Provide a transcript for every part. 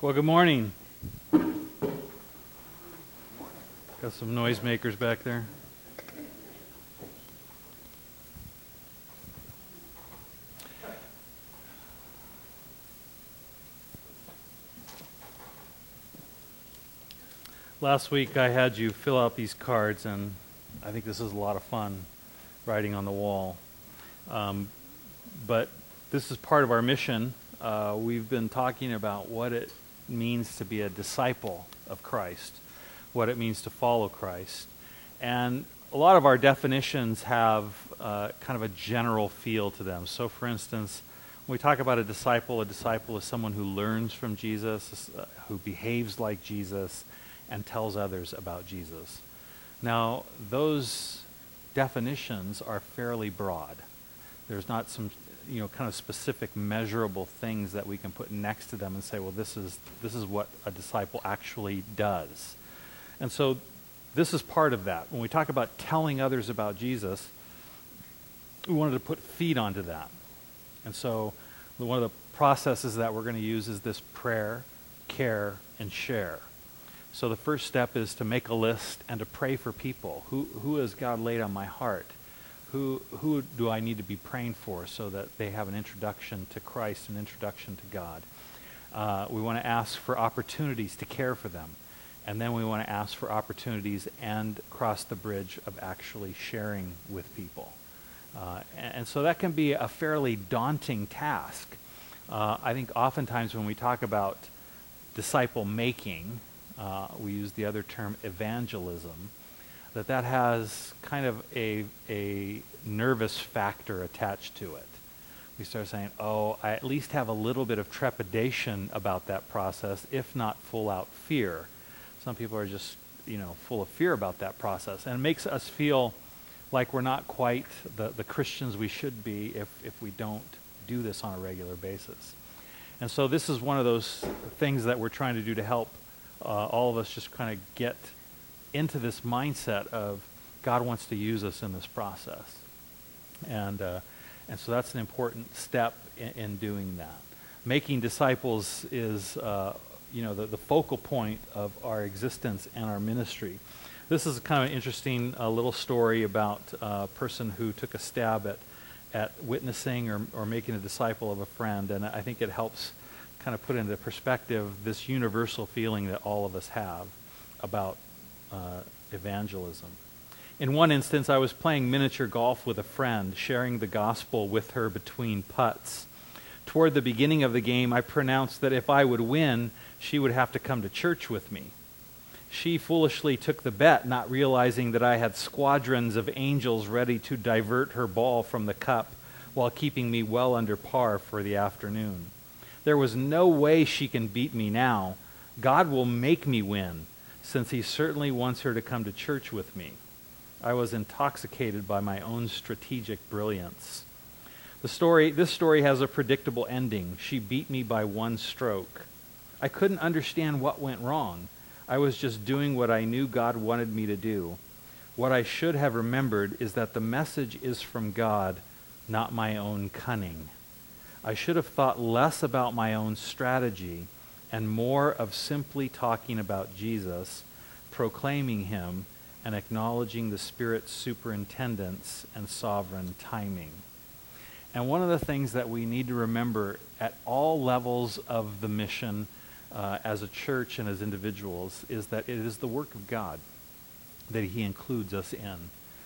Well, good morning. Got some noisemakers back there. Last week I had you fill out these cards, and I think this is a lot of fun, writing on the wall. But this is part of our mission. We've been talking about what it means to be a disciple of Christ, what it means to follow Christ. And a lot of our definitions have kind of a general feel to them. So for instance, when we talk about a disciple is someone who learns from Jesus, who behaves like Jesus, and tells others about Jesus. Now, those definitions are fairly broad. There's not some, kind of specific measurable things that we can put next to them and say, well, this is what a disciple actually does. And so this is part of that. When we talk about telling others about Jesus, we wanted to put feet onto that. And so one of the processes that we're going to use is this prayer, care, and share. So the first step is to make a list and to pray for people. Who has God laid on my heart? Who do I need to be praying for so that they have an introduction to Christ, an introduction to God? We want to ask for opportunities to care for them. And then we want to ask for opportunities and cross the bridge of actually sharing with people. And so that can be a fairly daunting task. I think oftentimes when we talk about disciple making, we use the other term evangelism, that has kind of a nervous factor attached to it. We start saying, I at least have a little bit of trepidation about that process, if not full out fear. Some people are just, full of fear about that process. And it makes us feel like we're not quite the Christians we should be if we don't do this on a regular basis. And so this is one of those things that we're trying to do to help all of us just kind of get into this mindset of God wants to use us in this process. And so that's an important step in doing that. Making disciples is, the focal point of our existence and our ministry. This is kind of an interesting little story about a person who took a stab at witnessing or making a disciple of a friend, and I think it helps kind of put into perspective this universal feeling that all of us have about evangelism. In one instance, I was playing miniature golf with a friend, sharing the gospel with her between putts. Toward the beginning of the game, I pronounced that if I would win, she would have to come to church with me. She foolishly took the bet, not realizing that I had squadrons of angels ready to divert her ball from the cup while keeping me well under par for the afternoon. There was no way she can beat me now. God will make me win, since he certainly wants her to come to church with me. I was intoxicated by my own strategic brilliance. This story has a predictable ending. She beat me by one stroke. I couldn't understand what went wrong. I was just doing what I knew God wanted me to do. What I should have remembered is that the message is from God, not my own cunning. I should have thought less about my own strategy and more of simply talking about Jesus, proclaiming him, and acknowledging the Spirit's superintendence and sovereign timing. And one of the things that we need to remember at all levels of the mission as a church and as individuals is that it is the work of God that he includes us in.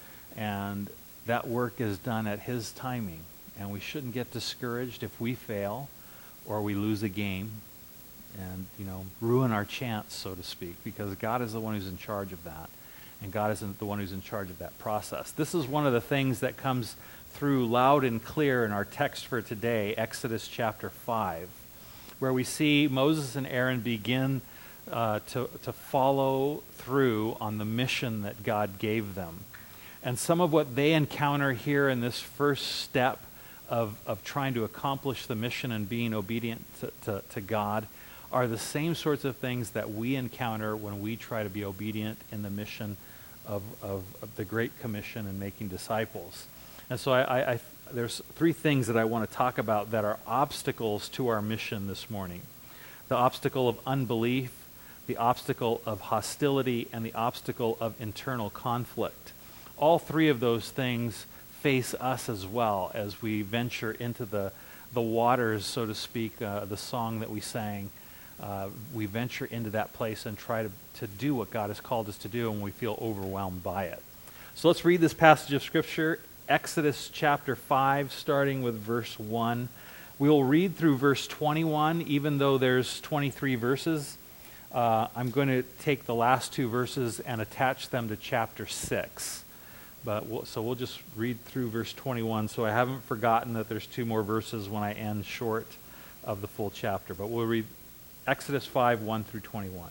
And that work is done at his timing. And we shouldn't get discouraged if we fail or we lose a game and, ruin our chance, so to speak, because God is the one who's in charge of that. And God isn't the one who's in charge of that process. This is one of the things that comes through loud and clear in our text for today, Exodus chapter 5, where we see Moses and Aaron begin to follow through on the mission that God gave them. And some of what they encounter here in this first step of trying to accomplish the mission and being obedient to God are the same sorts of things that we encounter when we try to be obedient in the mission of the Great Commission and making disciples. And so there's three things that I want to talk about that are obstacles to our mission this morning. the obstacle of unbelief, the obstacle of hostility, and the obstacle of internal conflict. All three of those things face us as well as we venture into the waters, so to speak, the song that we sang. We venture into that place and try to do what God has called us to do, and we feel overwhelmed by it. So let's read this passage of Scripture, Exodus chapter 5, starting with verse 1. We'll read through verse 21, even though there's 23 verses. I'm going to take the last two verses and attach them to chapter 6. So we'll just read through verse 21, so I haven't forgotten that there's two more verses when I end short of the full chapter. But we'll read Exodus 5, 1 through 21.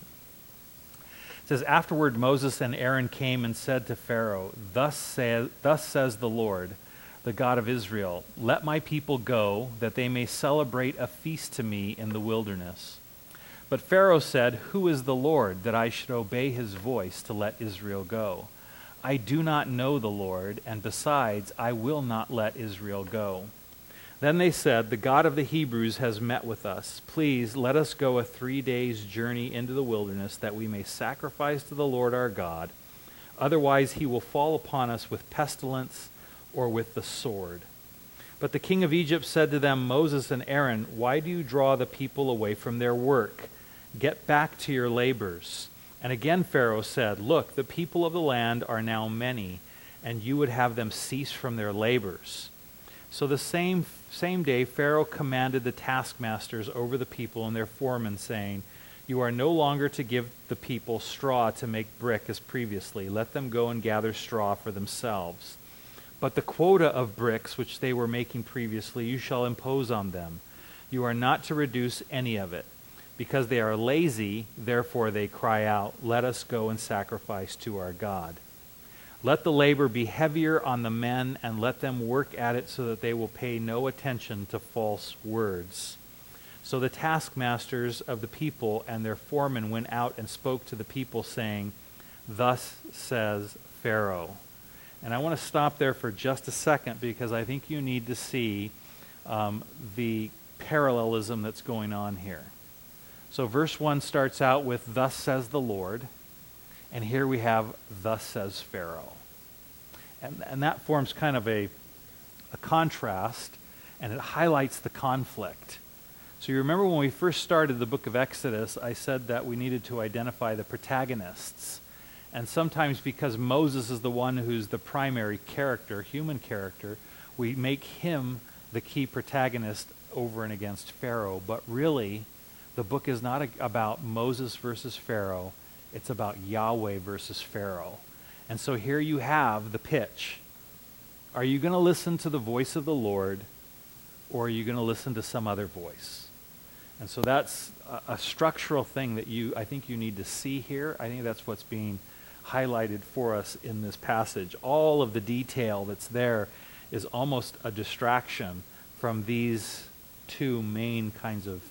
It says, "Afterward Moses and Aaron came and said to Pharaoh, Thus says the Lord, the God of Israel, let my people go, that they may celebrate a feast to me in the wilderness. But Pharaoh said, Who is the Lord, that I should obey his voice to let Israel go? I do not know the Lord, and besides, I will not let Israel go. Then they said, The God of the Hebrews has met with us. Please let us go a 3 days' journey into the wilderness, that we may sacrifice to the Lord our God. Otherwise he will fall upon us with pestilence or with the sword. But the king of Egypt said to them, Moses and Aaron, why do you draw the people away from their work? Get back to your labors. And again Pharaoh said, Look, the people of the land are now many, and you would have them cease from their labors. So the same day Pharaoh commanded the taskmasters over the people and their foremen, saying, You are no longer to give the people straw to make brick as previously. Let them go and gather straw for themselves. But the quota of bricks which they were making previously you shall impose on them. You are not to reduce any of it. Because they are lazy, therefore they cry out, Let us go and sacrifice to our God. Let the labor be heavier on the men, and let them work at it so that they will pay no attention to false words. So the taskmasters of the people and their foremen went out and spoke to the people, saying, Thus says Pharaoh. And I want to stop there for just a second, because I think you need to see the parallelism that's going on here. So verse 1 starts out with, Thus says the Lord. And here we have, Thus says Pharaoh. And that forms kind of a contrast, and it highlights the conflict. So you remember when we first started the book of Exodus, I said that we needed to identify the protagonists. And sometimes because Moses is the one who's the primary character, human character, we make him the key protagonist over and against Pharaoh. But really, the book is not about Moses versus Pharaoh. It's about Yahweh versus Pharaoh. And so here you have the pitch. Are you going to listen to the voice of the Lord, or are you going to listen to some other voice? And so that's a structural thing that I think you need to see here. I think that's what's being highlighted for us in this passage. All of the detail that's there is almost a distraction from these two main kinds of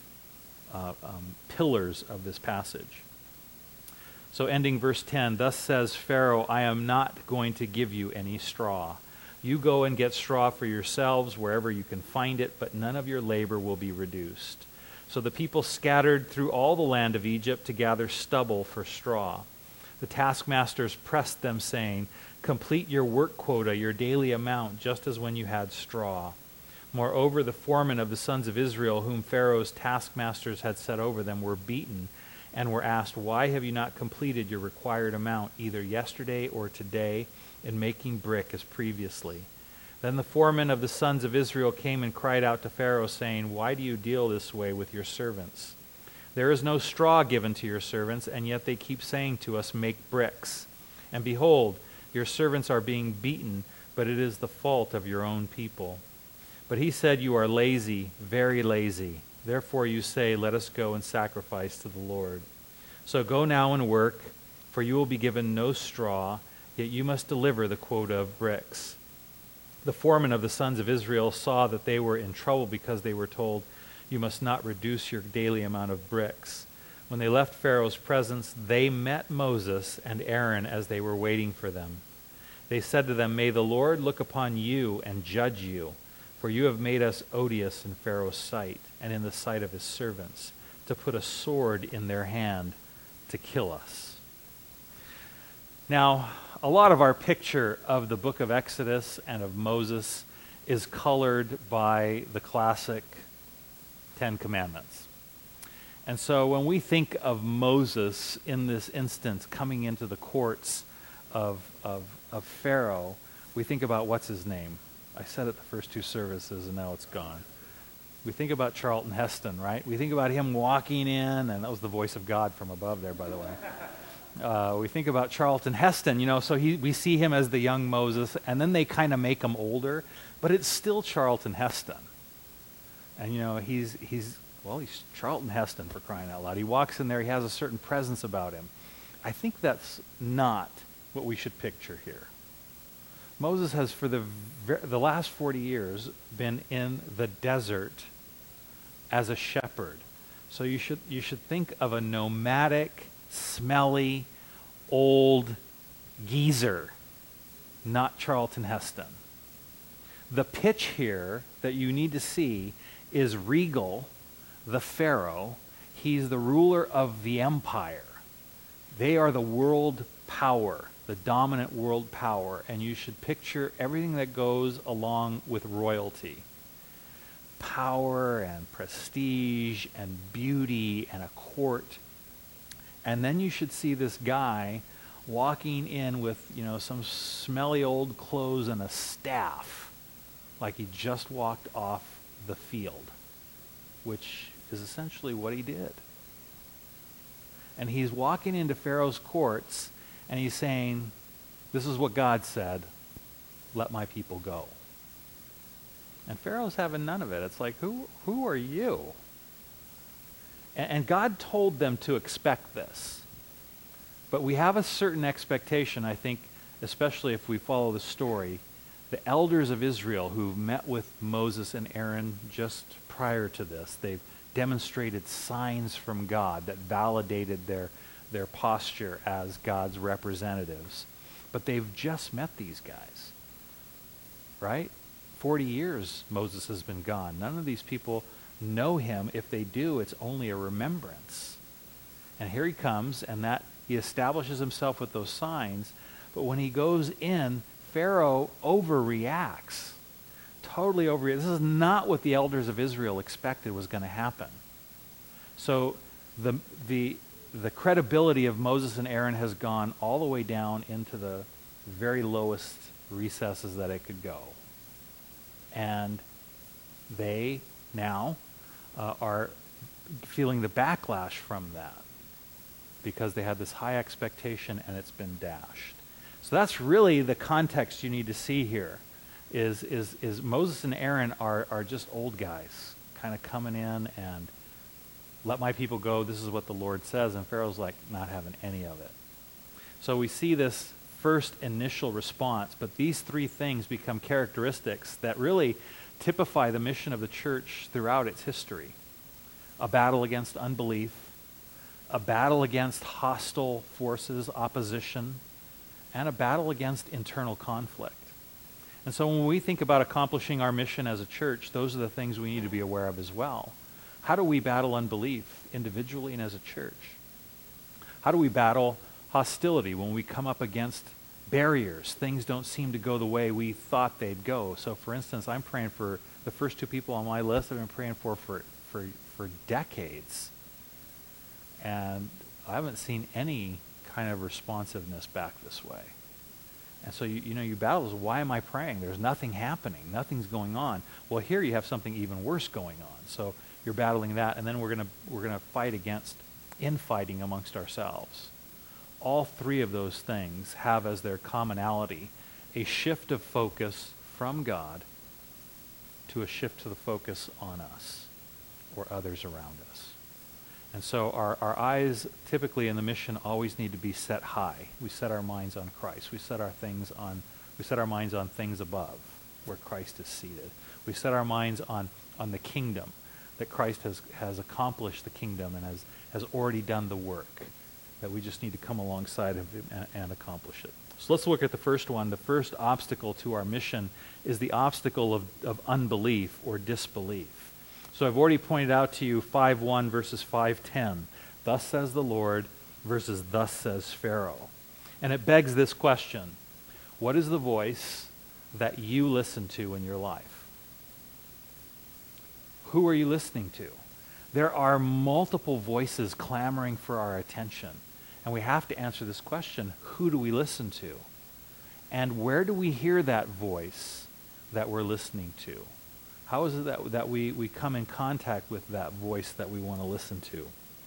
pillars of this passage. So ending verse 10, Thus says Pharaoh, I am not going to give you any straw. You go and get straw for yourselves wherever you can find it, but none of your labor will be reduced. So the people scattered through all the land of Egypt to gather stubble for straw. The taskmasters pressed them, saying, Complete your work quota, your daily amount, just as when you had straw. Moreover, the foremen of the sons of Israel, whom Pharaoh's taskmasters had set over them, were beaten, and were asked, Why have you not completed your required amount, either yesterday or today, in making brick as previously? Then the foremen of the sons of Israel came and cried out to Pharaoh, saying, Why do you deal this way with your servants? There is no straw given to your servants, and yet they keep saying to us, Make bricks. And behold, your servants are being beaten, but it is the fault of your own people. But he said, You are lazy, very lazy. Therefore you say, Let us go and sacrifice to the Lord. So go now and work, for you will be given no straw, yet you must deliver the quota of bricks. The foremen of the sons of Israel saw that they were in trouble because they were told, You must not reduce your daily amount of bricks. When they left Pharaoh's presence, they met Moses and Aaron as they were waiting for them. They said to them, May the Lord look upon you and judge you, for you have made us odious in Pharaoh's sight and in the sight of his servants, to put a sword in their hand to kill us. Now, a lot of our picture of the book of Exodus and of Moses is colored by the classic Ten Commandments. And so when we think of Moses in this instance coming into the courts of Pharaoh, we think about what's his name? I said it the first two services and now it's gone. We think about Charlton Heston, right? We think about him walking in, and that was the voice of God from above there, by the way. We think about Charlton Heston, so we see him as the young Moses, and then they kind of make him older, but it's still Charlton Heston. And, he's Charlton Heston, for crying out loud. He walks in there, he has a certain presence about him. I think that's not what we should picture here. Moses has, for the last 40 years, been in the desert as a shepherd. So you should think of a nomadic, smelly, old geezer, not Charlton Heston. The pitch here that you need to see is regal, the Pharaoh. He's the ruler of the empire. They are the world power, the dominant world power, and you should picture everything that goes along with royalty. Power and prestige and beauty and a court. And then you should see this guy walking in with, some smelly old clothes and a staff, like he just walked off the field, which is essentially what he did. And he's walking into Pharaoh's courts, and he's saying, this is what God said, let my people go. And Pharaoh's having none of it. It's like, who are you? And God told them to expect this. But we have a certain expectation, I think, especially if we follow the story. The elders of Israel who met with Moses and Aaron just prior to this, they've demonstrated signs from God that validated their posture as God's representatives. But they've just met these guys, right? 40 years Moses has been gone. None of these people know him. If they do, it's only a remembrance. And here he comes, and that he establishes himself with those signs. But when he goes in, Pharaoh overreacts. Totally overreacts. This is not what the elders of Israel expected was going to happen. So the credibility of Moses and Aaron has gone all the way down into the very lowest recesses that it could go. And they now are feeling the backlash from that because they had this high expectation and it's been dashed. So that's really the context you need to see here is Moses and Aaron are just old guys kind of coming in and let my people go. This is what the Lord says. And Pharaoh's like not having any of it. So we see this first initial response, but these three things become characteristics that really typify the mission of the church throughout its history. A battle against unbelief, a battle against hostile forces, opposition, and a battle against internal conflict. And so when we think about accomplishing our mission as a church, those are the things we need to be aware of as well. How do we battle unbelief individually and as a church? How do we battle hostility when we come up against barriers? Things don't seem to go the way we thought they'd go. So for instance, I'm praying for the first two people on my list I've been praying for decades. And I haven't seen any kind of responsiveness back this way. And so you battle this, why am I praying? There's nothing happening. Nothing's going on. Well, here you have something even worse going on. So you're battling that, and then we're gonna fight against infighting amongst ourselves. All three of those things have as their commonality a shift of focus from God to a shift to the focus on us or others around us. And so our eyes typically in the mission always need to be set high. We set our minds on Christ. We set our minds on things above where Christ is seated. We set our minds on the kingdom, that Christ has accomplished the kingdom and has already done the work, that we just need to come alongside of him and accomplish it. So let's look at the first one. The first obstacle to our mission is the obstacle of unbelief or disbelief. So I've already pointed out to you 5:1 versus 5:10. Thus says the Lord versus thus says Pharaoh. And it begs this question: what is the voice that you listen to in your life? Who are you listening to? There are multiple voices clamoring for our attention. And we have to answer this question: who do we listen to? And where do we hear that voice that we're listening to? How is it that we come in contact with that voice that we want to listen to?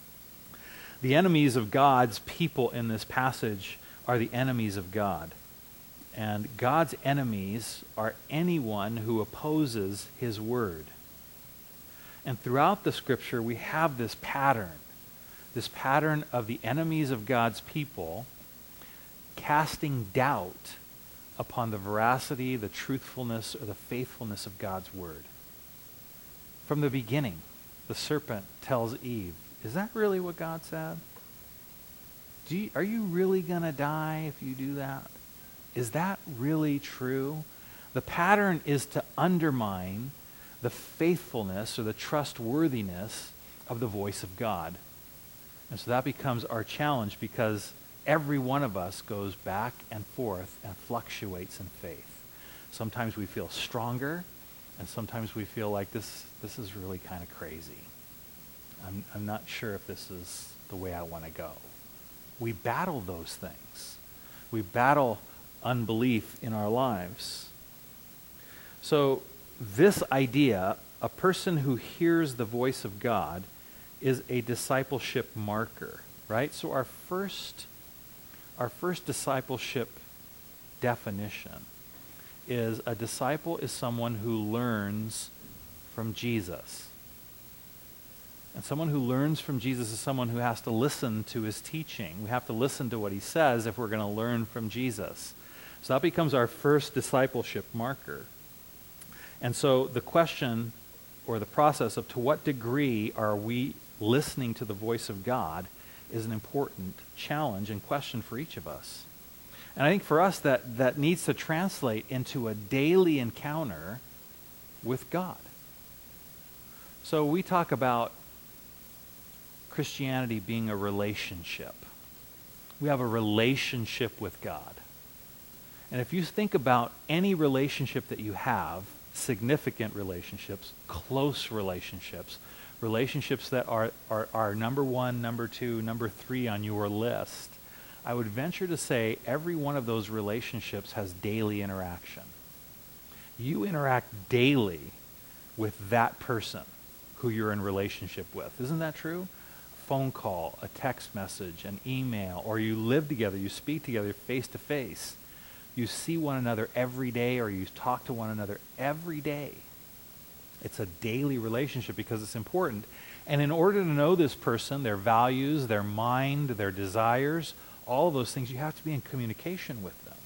The enemies of God's people in this passage are the enemies of God. And God's enemies are anyone who opposes his word. And throughout the scripture, we have this pattern of the enemies of God's people casting doubt upon the veracity, the truthfulness, or the faithfulness of God's word. From the beginning, the serpent tells Eve, is that really what God said? Are you really going to die if you do that? Is that really true? The pattern is to undermine the faithfulness or the trustworthiness of the voice of God. And so that becomes our challenge, because every one of us goes back and forth and fluctuates in faith. Sometimes we feel stronger, and sometimes we feel like this is really kind of crazy. I'm not sure if this is the way I want to go. We battle those things. We battle unbelief in our lives. So this idea, a person who hears the voice of God, is a discipleship marker, right? So our first discipleship definition is a disciple is someone who learns from Jesus. And someone who learns from Jesus is someone who has to listen to his teaching. We have to listen to what he says if we're going to learn from Jesus. So that becomes our first discipleship marker. And so the question, or the process of to what degree are we listening to the voice of God, is an important challenge and question for each of us. And I think for us that needs to translate into a daily encounter with God. So we talk about Christianity being a relationship. We have a relationship with God. And if you think about any relationship that you have, significant relationships, close relationships, relationships that are number one, number two, number three on your list, I would venture to say every one of those relationships has daily interaction. You interact daily with that person who you're in relationship with. Isn't that true? Phone call, a text message, an email, or you live together, you speak together face to face. You see one another every day, or you talk to one another every day. It's a daily relationship because it's important. And in order to know this person, their values, their mind, their desires, all of those things, you have to be in communication with them.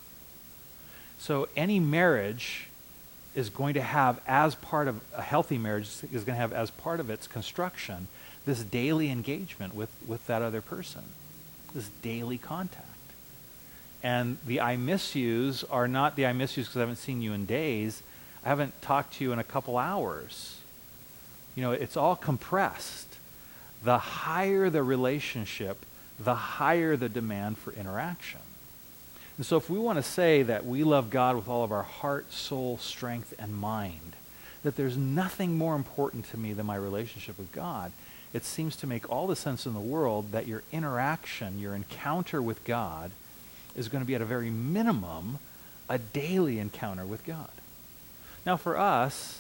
So any marriage is going to have, as part of a healthy marriage, is going to have as part of its construction this daily engagement with that other person, this daily contact. And the I miss yous are not the I miss yous because I haven't seen you in days. I haven't talked to you in a couple hours. You know, it's all compressed. The higher the relationship, the higher the demand for interaction. And so if we want to say that we love God with all of our heart, soul, strength, and mind, that there's nothing more important to me than my relationship with God, it seems to make all the sense in the world that your interaction, your encounter with God, is going to be at a very minimum a daily encounter with God. Now for us,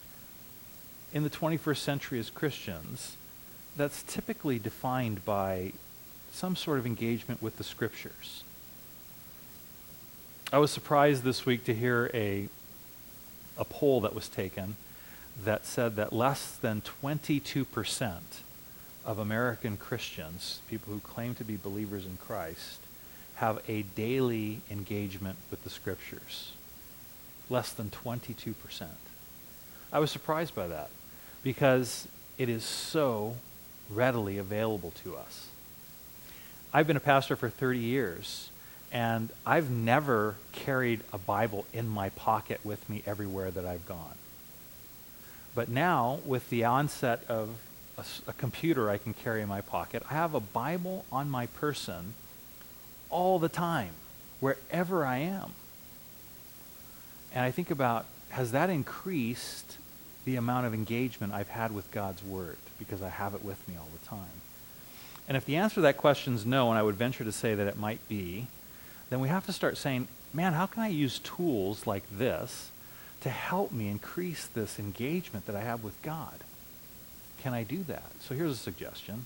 in the 21st century as Christians, that's typically defined by some sort of engagement with the Scriptures. I was surprised this week to hear a poll that was taken that said that less than 22% of American Christians, people who claim to be believers in Christ, have a daily engagement with the Scriptures. Less than 22%. I was surprised by that because it is so readily available to us. I've been a pastor for 30 years, and I've never carried a Bible in my pocket with me everywhere that I've gone. But now, with the onset of a computer I can carry in my pocket, I have a Bible on my person all the time, wherever I am. And I think about, has that increased the amount of engagement I've had with God's Word because I have it with me all the time? And if the answer to that question is no, and I would venture to say that it might be, then we have to start saying, man, how can I use tools like this to help me increase this engagement that I have with God? Can I do that? So here's a suggestion.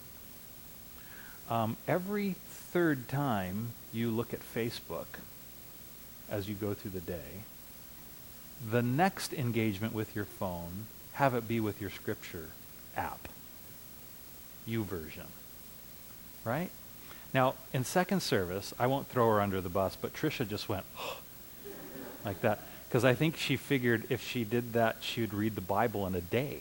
Every third time you look at Facebook as you go through the day, the next engagement with your phone, have it be with your Scripture app, YouVersion, right? Now, in second service, I won't throw her under the bus, but Tricia just went like that, because I think she figured if she did that, she would read the Bible in a day,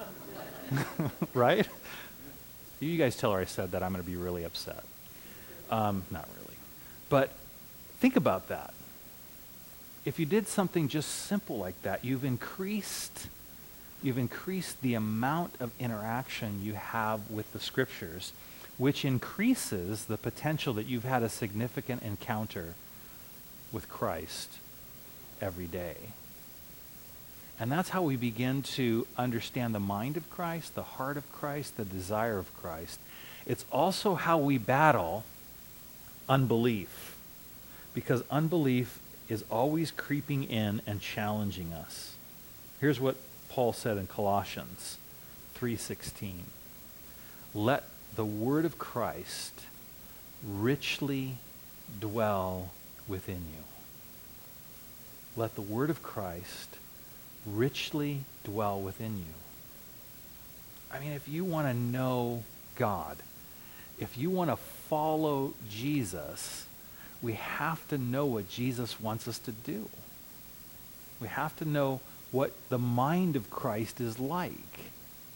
right? You guys tell her I said that, I'm going to be really upset. Not really. But think about that. If you did something just simple like that, you've increased the amount of interaction you have with the Scriptures, which increases the potential that you've had a significant encounter with Christ every day. And that's how we begin to understand the mind of Christ, the heart of Christ, the desire of Christ. It's also how we battle unbelief, because unbelief is always creeping in and challenging us. Here's what Paul said in Colossians 3:16. Let the word of Christ richly dwell within you. Let the word of Christ richly dwell within you. I mean, if you want to know God, if you want to follow Jesus, we have to know what Jesus wants us to do. We have to know what the mind of Christ is like.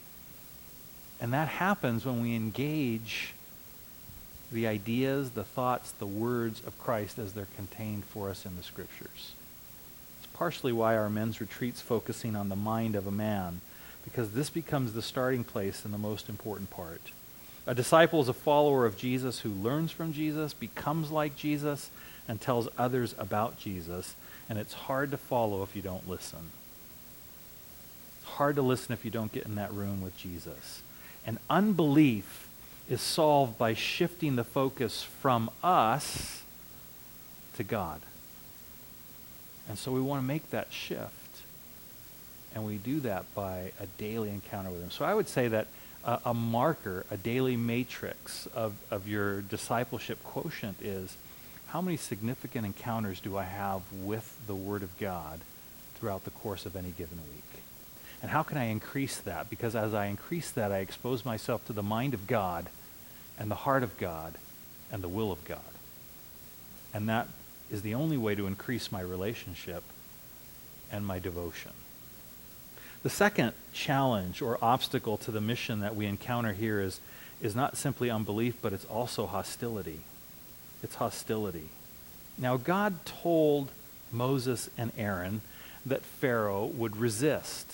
And that happens when we engage the ideas, the thoughts, the words of Christ as they're contained for us in the Scriptures. It's partially why our men's retreat's focusing on the mind of a man, because this becomes the starting place and the most important part. A disciple is a follower of Jesus who learns from Jesus, becomes like Jesus, and tells others about Jesus. And it's hard to follow if you don't listen. It's hard to listen if you don't get in that room with Jesus. And unbelief is solved by shifting the focus from us to God. And so we want to make that shift. And we do that by a daily encounter with Him. So I would say that a marker, a daily matrix of your discipleship quotient is, how many significant encounters do I have with the Word of God throughout the course of any given week? And how can I increase that? Because as I increase that, I expose myself to the mind of God and the heart of God and the will of God. And that is the only way to increase my relationship and my devotion. The second challenge or obstacle to the mission that we encounter here is not simply unbelief, but it's also hostility. It's hostility. Now, God told Moses and Aaron that Pharaoh would resist.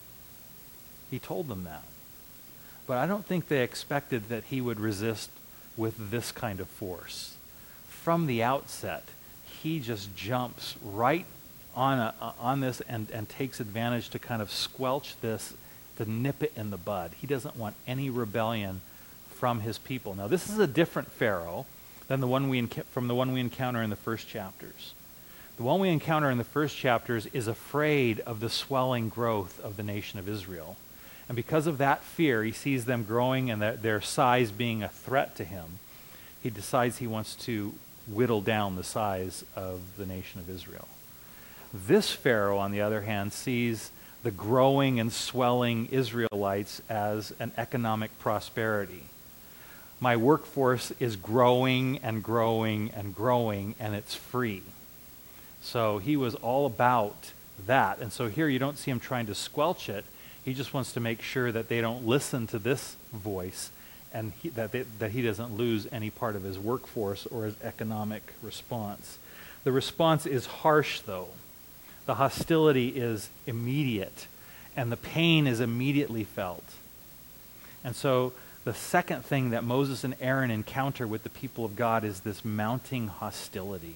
He told them that. But I don't think they expected that he would resist with this kind of force. From the outset, he just jumps right on this and takes advantage to kind of squelch this, to nip it in the bud. He doesn't want any rebellion from his people. Now, this is a different Pharaoh than the one we encounter in the first chapters. The one we encounter in the first chapters is afraid of the swelling growth of the nation of Israel. And because of that fear, he sees them growing and their size being a threat to him. He decides he wants to whittle down the size of the nation of Israel. This Pharaoh, on the other hand, sees the growing and swelling Israelites as an economic prosperity. My workforce is growing and growing and growing, and it's free. So he was all about that. And so here you don't see him trying to squelch it. He just wants to make sure that they don't listen to this voice, and that he doesn't lose any part of his workforce or his economic response. The response is harsh, though. The hostility is immediate, and the pain is immediately felt. And so the second thing that Moses and Aaron encounter with the people of God is this mounting hostility.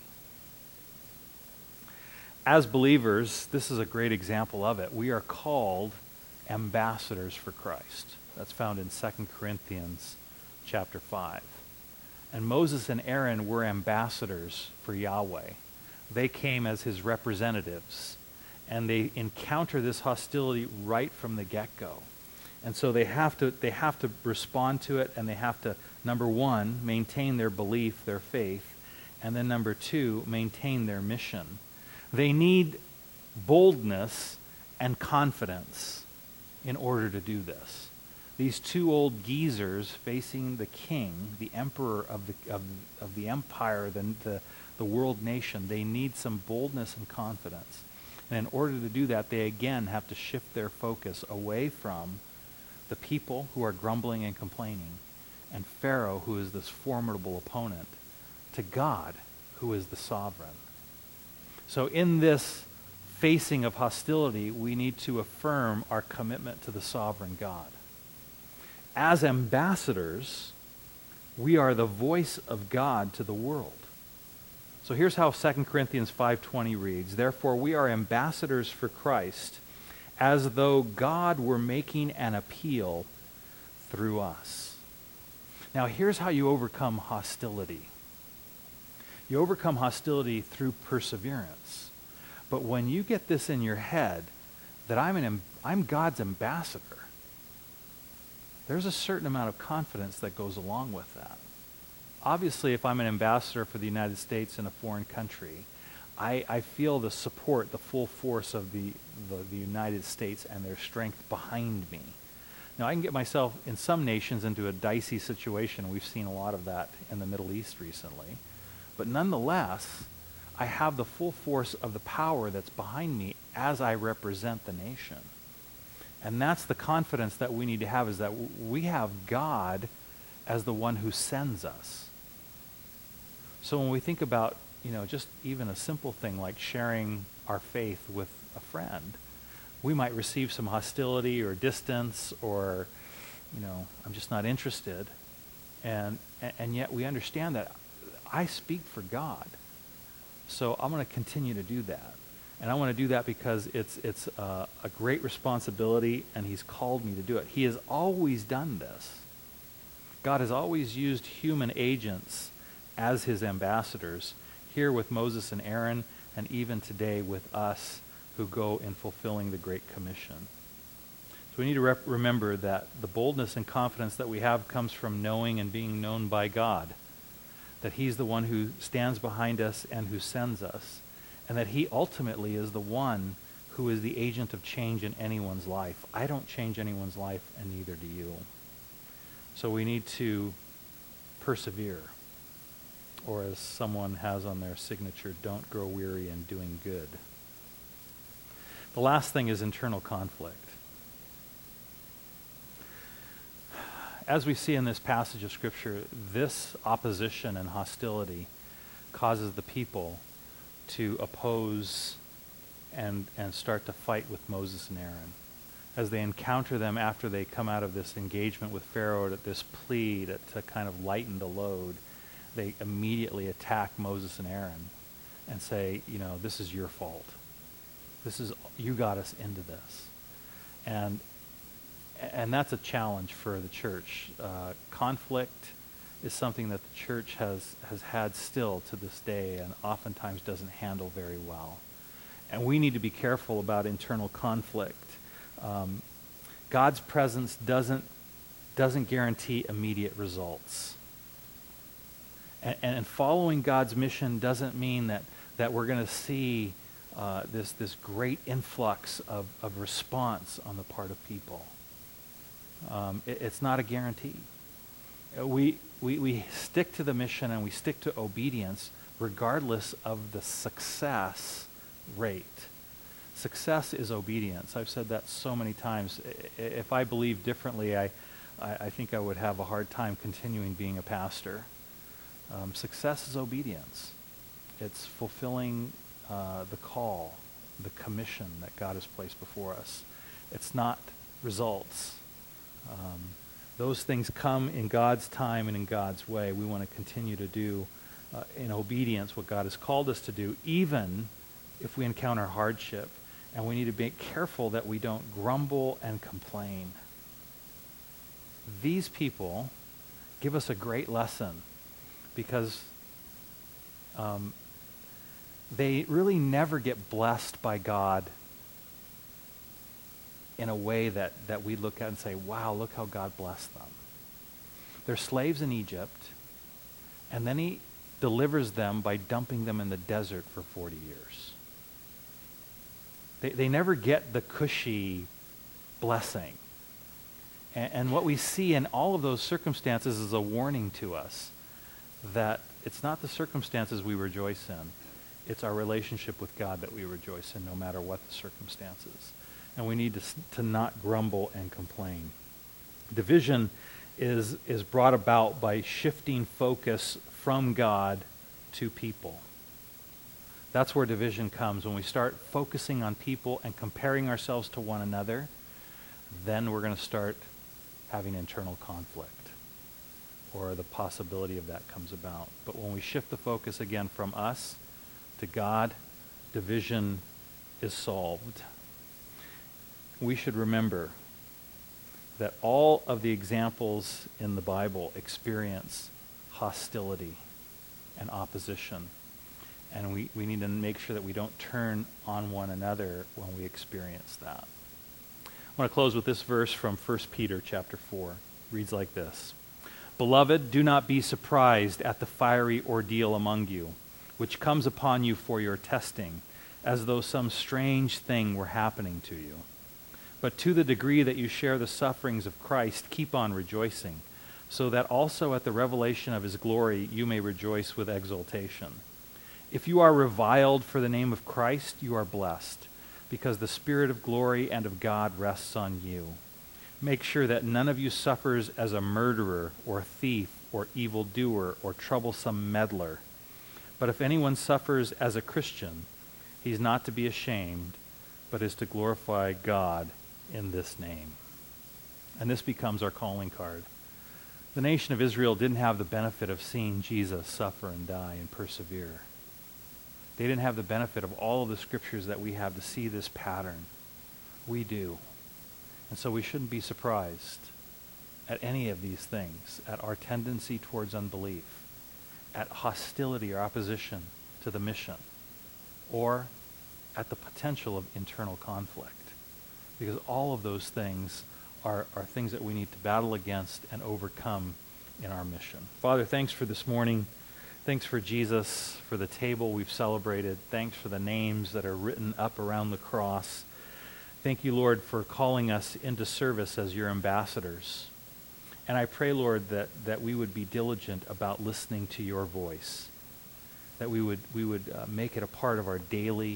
As believers, this is a great example of it. We are called ambassadors for Christ. That's found in 2 Corinthians chapter 5. And Moses and Aaron were ambassadors for Yahweh. They came as his representatives, and they encounter this hostility right from the get-go. And so they have to respond to it, and they have to, number one, maintain their belief, their faith, and then number two, maintain their mission. They need boldness and confidence in order to do this. These two old geezers facing the king, the emperor of the empire, the world nation, they need some boldness and confidence. And in order to do that, they again have to shift their focus away from the people who are grumbling and complaining, and Pharaoh, who is this formidable opponent, to God, who is the sovereign. So in this facing of hostility, we need to affirm our commitment to the sovereign God. As ambassadors, we are the voice of God to the world. So here's how 2 Corinthians 5:20 reads, "Therefore we are ambassadors for Christ, as though God were making an appeal through us." Now here's how you overcome hostility. You overcome hostility through perseverance. But when you get this in your head that I'm God's ambassador, there's a certain amount of confidence that goes along with that. Obviously, if I'm an ambassador for the United States in a foreign country, I feel the support, the full force of the United States and their strength behind me. Now, I can get myself in some nations into a dicey situation. We've seen a lot of that in the Middle East recently. But nonetheless, I have the full force of the power that's behind me as I represent the nation. And that's the confidence that we need to have, is that we have God as the one who sends us. So when we think about, just even a simple thing like sharing our faith with a friend, we might receive some hostility or distance or, I'm just not interested. And yet we understand that I speak for God. So I'm going to continue to do that. And I want to do that because it's a great responsibility, and he's called me to do it. He has always done this. God has always used human agents as his ambassadors, here with Moses and Aaron, and even today with us who go in fulfilling the Great Commission. So we need to remember that the boldness and confidence that we have comes from knowing and being known by God, that he's the one who stands behind us and who sends us, and that he ultimately is the one who is the agent of change in anyone's life. I don't change anyone's life, and neither do you. So we need to persevere, or as someone has on their signature, don't grow weary in doing good. The last thing is internal conflict. As we see in this passage of Scripture, this opposition and hostility causes the people to oppose and start to fight with Moses and Aaron. As they encounter them after they come out of this engagement with Pharaoh, at this plea to kind of lighten the load, they immediately attack Moses and Aaron and say, this is your fault. You got us into this. And that's a challenge for the church. Conflict is something that the church has had still to this day, and oftentimes doesn't handle very well. And we need to be careful about internal conflict. God's presence doesn't guarantee immediate results. And following God's mission doesn't mean that we're going to see this great influx of response on the part of people. It's not a guarantee. We stick to the mission and we stick to obedience regardless of the success rate. Success is obedience. I've said that so many times. If I believed differently, I think I would have a hard time continuing being a pastor. Success is obedience. It's fulfilling the call, the commission that God has placed before us. It's not results. Those things come in God's time and in God's way. We want to continue to do in obedience what God has called us to do, even if we encounter hardship. And we need to be careful that we don't grumble and complain. These people give us a great lesson because they really never get blessed by God in a way that we look at and say, wow, look how God blessed them. They're slaves in Egypt, and then he delivers them by dumping them in the desert for 40 years. They never get the cushy blessing. And what we see in all of those circumstances is a warning to us that it's not the circumstances we rejoice in. It's our relationship with God that we rejoice in, no matter what the circumstances. And we need to not grumble and complain. Division is brought about by shifting focus from God to people. That's where division comes. When we start focusing on people and comparing ourselves to one another, then we're going to start having internal conflict, or the possibility of that comes about. But when we shift the focus again from us to God, division is solved. We should remember that all of the examples in the Bible experience hostility and opposition. And we need to make sure that we don't turn on one another when we experience that. I want to close with this verse from 1 Peter chapter 4. It reads like this. Beloved, do not be surprised at the fiery ordeal among you, which comes upon you for your testing, as though some strange thing were happening to you. But to the degree that you share the sufferings of Christ, keep on rejoicing, so that also at the revelation of his glory you may rejoice with exultation. If you are reviled for the name of Christ, you are blessed, because the Spirit of glory and of God rests on you. Make sure that none of you suffers as a murderer or thief or evildoer or troublesome meddler. But if anyone suffers as a Christian, he's not to be ashamed, but is to glorify God in this name. And this becomes our calling card. The nation of Israel didn't have the benefit of seeing Jesus suffer and die and persevere. They didn't have the benefit of all of the scriptures that we have to see this pattern. We do. And so we shouldn't be surprised at any of these things, at our tendency towards unbelief, at hostility or opposition to the mission, or at the potential of internal conflict. Because all of those things are things that we need to battle against and overcome in our mission. Father, thanks for this morning. Thanks for Jesus, for the table we've celebrated. Thanks for the names that are written up around the cross. Thank you, Lord, for calling us into service as your ambassadors. And I pray, Lord, that we would be diligent about listening to your voice, that we would make it a part of our daily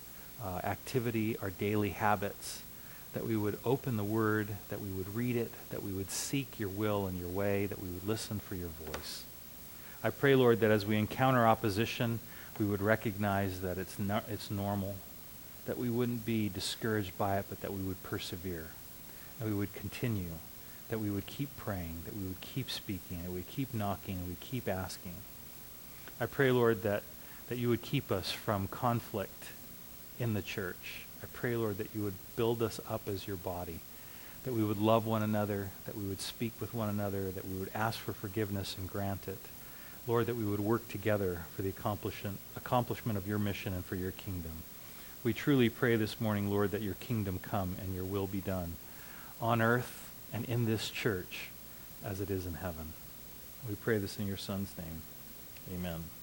activity, our daily habits, that we would open the Word, that we would read it, that we would seek your will and your way, that we would listen for your voice. I pray, Lord, that as we encounter opposition, we would recognize that it's normal, that we wouldn't be discouraged by it, but that we would persevere, and we would continue, that we would keep praying, that we would keep speaking, that we would keep knocking, and we would keep asking. I pray, Lord, that you would keep us from conflict in the church. I pray, Lord, that you would build us up as your body, that we would love one another, that we would speak with one another, that we would ask for forgiveness and grant it. Lord, that we would work together for the accomplishment of your mission and for your kingdom. We truly pray this morning, Lord, that your kingdom come and your will be done on earth and in this church as it is in heaven. We pray this in your Son's name. Amen.